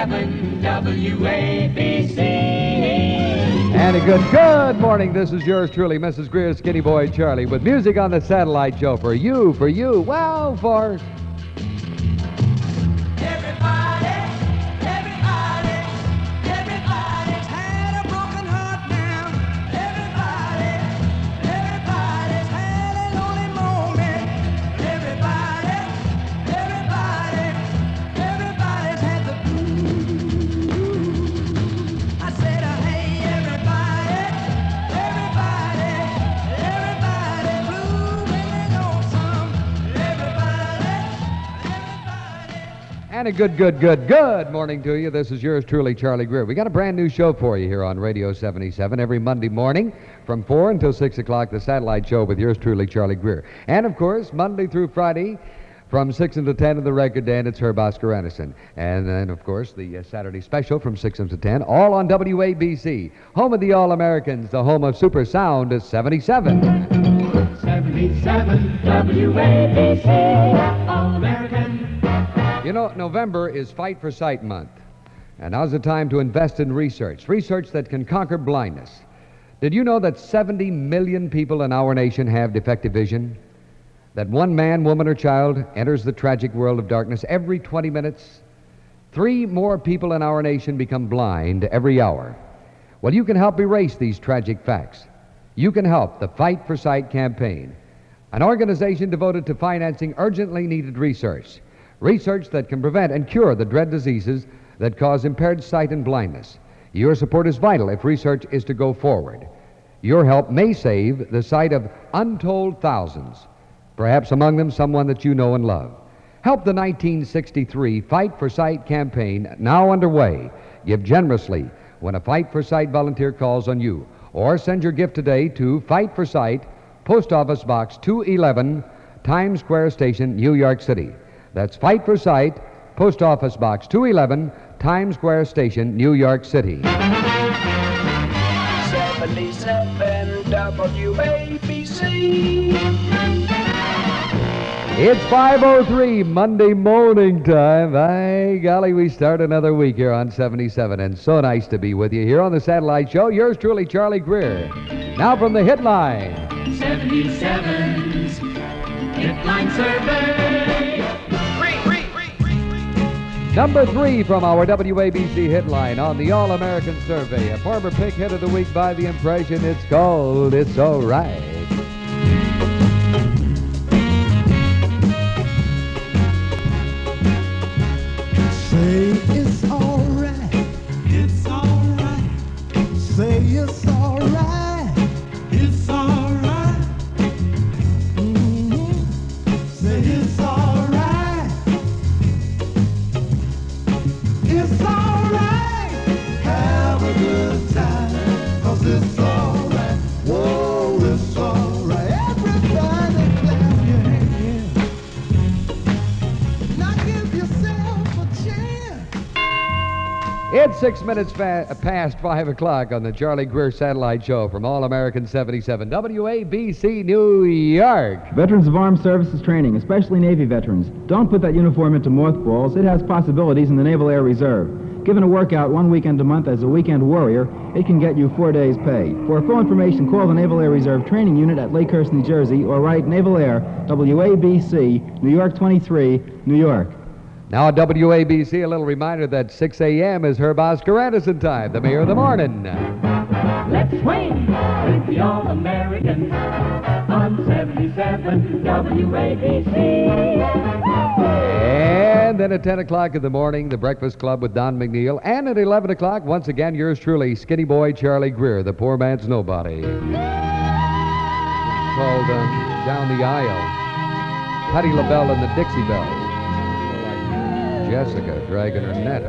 77 WABC. And a good morning. This is yours truly, Mrs. Greer, Skinny Boy Charlie, with music on the Satellite Show for you, well, for... Everybody's had a broken heart now. Everybody's had a lonely moment. Everybody's had the blues. I said, hey, everybody, blue, when they know some. Everybody. And a good morning to you. This is yours truly, Charlie Greer. We got a brand new show for you here on Radio 77 every Monday morning from 4 until 6 o'clock, the Satellite Show with yours truly, Charlie Greer. And, of course, Monday through Friday from 6 until 10 of the record day, and it's Herb Oscar Anderson. And then, of course, the Saturday special from 6 until 10, all on WABC, home of the All-Americans, the home of Super Sound 77. 77 WABC, All-American. You know, November is Fight for Sight Month, and now's the time to invest in research that can conquer blindness. Did you know that 70 million people in our nation have defective vision? That one man, woman, or child enters the tragic world of darkness every 20 minutes? 3 more people in our nation become blind every hour. Well, you can help erase these tragic facts. You can help the Fight for Sight campaign, an organization devoted to financing urgently needed research that can prevent and cure the dread diseases that cause impaired sight and blindness. Your support is vital if research is to go forward. Your help may save the sight of untold thousands, perhaps among them someone that you know and love. Help the 1963 Fight for Sight campaign, now underway. Give generously when a Fight for Sight volunteer calls on you, or send your gift today to Fight for Sight, Post Office Box 211, Times Square Station, New York City. That's Fight for Sight, Post Office Box 211, Times Square Station, New York City. 77 WABC. It's 5:03, Monday morning time. By golly, we start another week here on 77, and so nice to be with you here on the Satellite Show. Yours truly, Charlie Greer. Now from the Hitline. 77's Hitline Survey. Number 3 from our WABC Hitline on the All-American Survey. A former pick hit of the week by The Impression. It's called It's All Right. Say it's all right. It's all right. Say it's all right. It's all right. Mm-hmm. Say it's all right. It's all right. Have a good time, 'cause it's all right. Whoa, it's all right. Everybody clap your hands. Now give yourself a chance. It's 6 minutes past 5 o'clock on the Charlie Greer Satellite Show from All-American 77, WABC, New York. Veterans of Armed Services Training, especially Navy veterans, don't put that uniform into mothballs. It has possibilities in the Naval Air Reserve. Given a workout 1 weekend a month as a weekend warrior, it can get you 4 days' pay. For full information, call the Naval Air Reserve Training Unit at Lakehurst, New Jersey, or write Naval Air, WABC, New York 23, New York. Now at WABC, a little reminder that 6 a.m. is Herb Oscar Anderson time, the mayor of the morning. Let's swing with the All-Americans on 77 WABC. And then at 10 o'clock in the morning, the Breakfast Club with Don McNeil. And at 11 o'clock, once again, yours truly, Skinny Boy Charlie Greer, the poor man's nobody. Called Down the Aisle. Patti LaBelle and the Dixie Bells. Jessica dragging her net.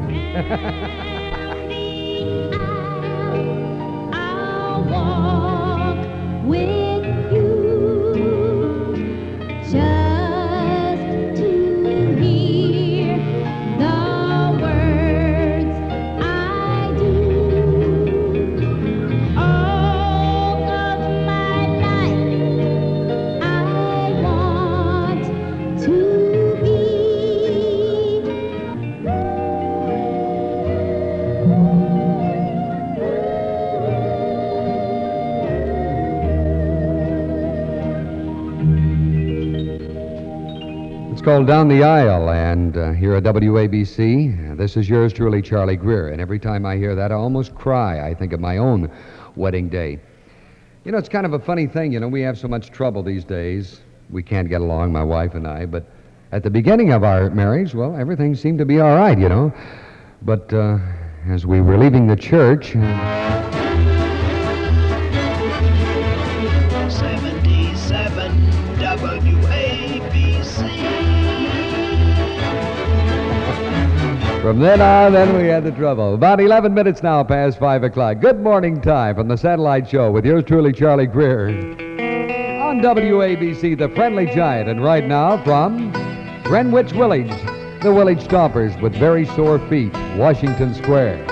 I'll walk with you just to hear the words I do. All of my life I want to be It's called Down the Aisle, and here at WABC, this is yours truly, Charlie Greer. And every time I hear that, I almost cry. I think of my own wedding day. You know, it's kind of a funny thing. You know, we have so much trouble these days. We can't get along, my wife and I. But at the beginning of our marriage, well, everything seemed to be all right, you know. But as we were leaving the church... 77 WABC. From then on, then we had the trouble. About 11 minutes now past 5 o'clock. Good morning time from the Satellite Show with yours truly, Charlie Greer. On WABC, the Friendly Giant. And right now from Greenwich Village, the Village Stompers with very sore feet, Washington Square.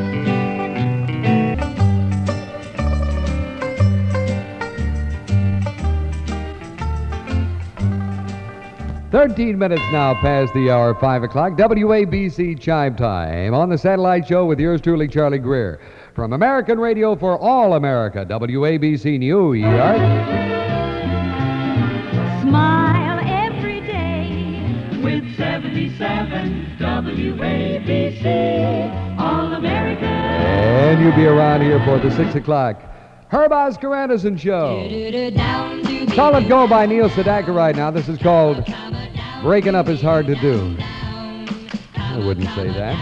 13 minutes now past the hour, 5 o'clock. WABC chime time on the Satellite Show with yours truly, Charlie Greer. From American Radio for All America, WABC New York. Smile every day With 77 WABC, All America. And you'll be around here for the 6 o'clock Herb Oscar Anderson Show. Solid Go by Neil Sedaka right now. This is called Breaking Up Is Hard to Do. I wouldn't say that.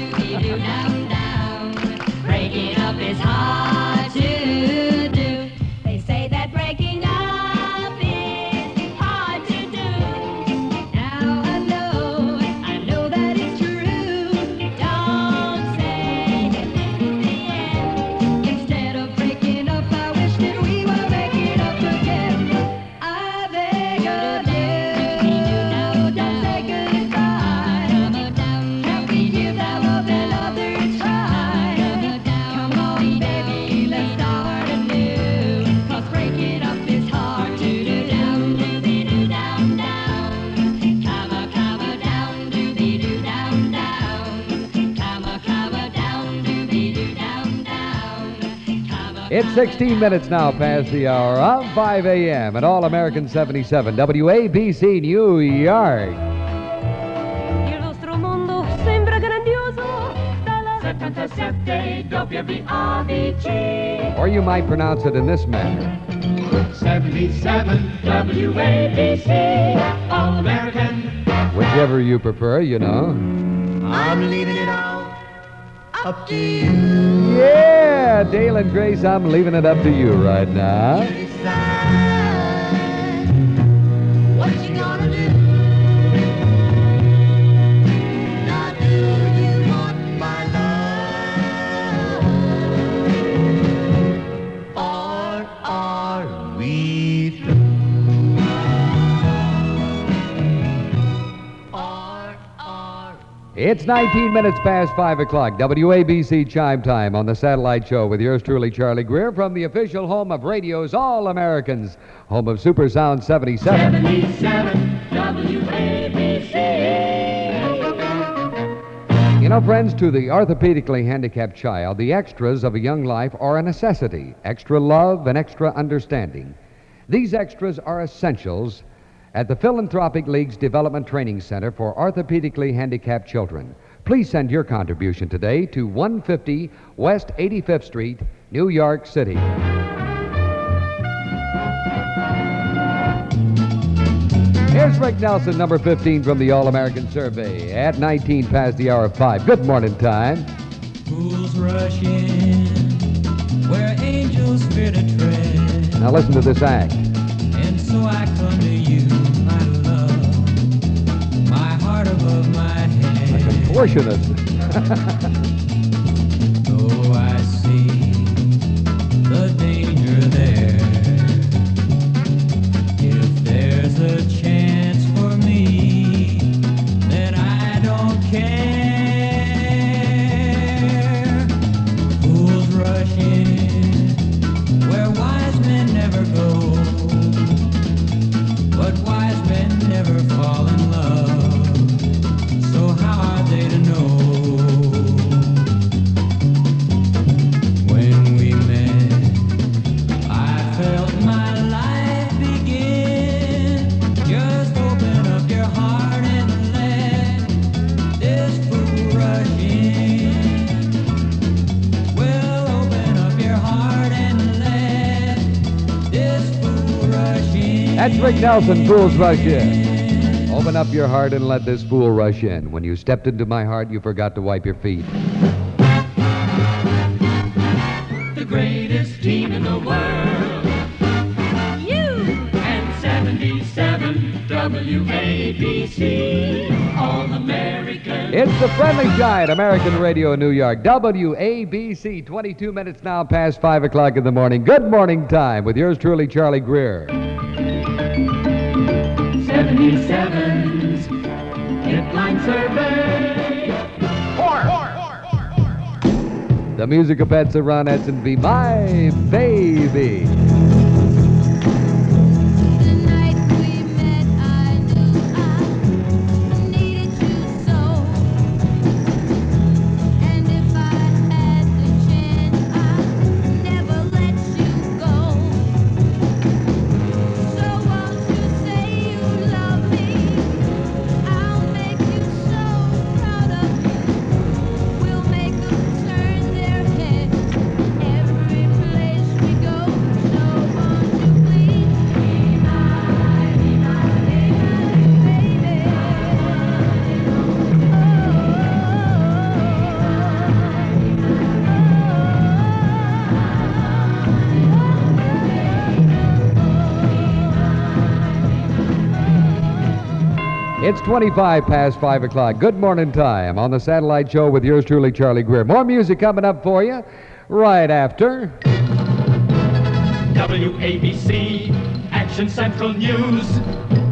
Breaking up is hard to do. They say that breaking up is hard to do. Now I know that it's true. Don't say that this is the end. Instead of breaking up, I wish that we were making up again. I beg of you, don't say goodbye. Can we give that love another try? Come on, baby, let's start anew. 'Cause breaking up is hard to do. Down, doobie-doo, down, down. Comma, down, doobie-doo, down, down. Comma, down, doobie-doo, down, down. Comma, It's 16 minutes now past the hour of 5 a.m. at All American 77, WABC New York. il nostro mondo sembra grandioso. Dalla 77 WABC, Or you might pronounce it in this manner. 77 WABC, All American. Whichever you prefer, you know. I'm leaving it all up to you. Yeah, Dale and Grace, I'm leaving it up to you right now. Decide what you gonna do. Now do you want my love, or are we through? Or are It's 19 minutes past 5 o'clock, WABC chime time on the Satellite Show with yours truly, Charlie Greer, from the official home of radio's All Americans, home of Super Sound 77. 77 WABC. You know, friends, to the orthopedically handicapped child, the extras of a young life are a necessity. Extra love and extra understanding. These extras are essentials at the Philanthropic League's Development Training Center for Orthopedically Handicapped Children. Please send your contribution today to 150 West 85th Street, New York City. Here's Rick Nelson, number 15 from the All-American Survey at 19 past the hour of 5. Good morning time. Fools rush in where angels fear to tread. Now listen to this act. And so I come to you, my love, my heart above my head. Contortionist. Though I see the danger there, if there's a chance for me, then I don't care. Fools rush in where wise men never go, but wise men never fall in love. So how are they to know? When we met, I felt my life begin. Just open up your heart. Rick Nelson, Fools Rush In. Open up your heart and let this fool rush in. When you stepped into my heart, you forgot to wipe your feet. The greatest team in the world. You! And 77 WABC. All American. It's the Friendly Giant, American Radio in New York. WABC, 22 minutes now past 5 o'clock in the morning. Good morning time with yours truly, Charlie Greer. 77's Hit-Line Survey. The music of Pets around S&B, My Baby. The night we met, I knew I needed you so. And if I had the chance, I'd never let you go. So won't you say you love me? I'll make you so proud of me. We'll make them turn their heads every place we go. So won't you please be my It's 25 past 5 o'clock. Good morning time on the Satellite Show with yours truly, Charlie Greer. More music coming up for you right after. WABC, Action Central News.